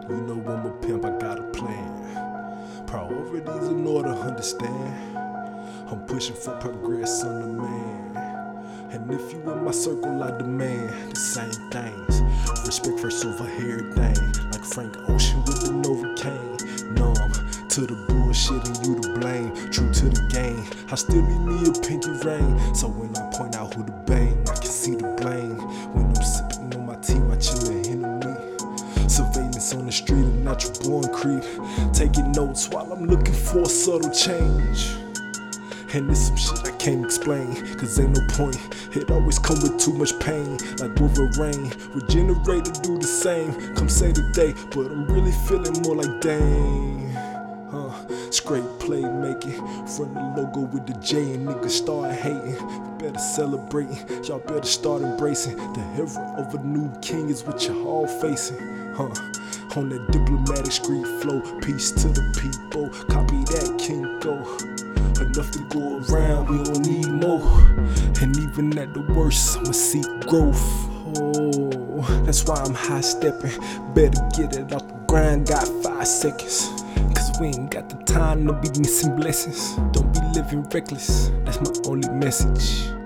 You know I'm a pimp, I got a plan. Priorities in order, understand. I'm pushing for progress on the man. And if you in my circle, I demand the same things. Respect first over everything. Like Frank Ocean with the Novocaine. Numb to the bullshit and you to blame. True to the game, I still need me a pinky ring. So when I point out who to bang, I can see the blame. When I'm sipping on my tea, watching the enemy. Surveillance on the street, a natural born creep. Taking notes while I'm looking for a subtle change. And it's some shit I can't explain, cause ain't no point. It always come with too much pain. Like Wolverine, regenerated, do the same. Come say the day, but I'm really feeling more like dang. Straight playmaking, from the logo with the J, and niggas start hating. Better celebrating, y'all better start embracing. The era of a new king is what you're all facing. On that diplomatic street flow, peace to the people. Copy that, Kinko. Enough to go around, we don't need more. And even at the worst, I'ma seek growth. Oh, that's why I'm high stepping. Better get it off the grind, got 5 seconds. Cause we ain't got the time to be missing blessings. Don't be living reckless, that's my only message.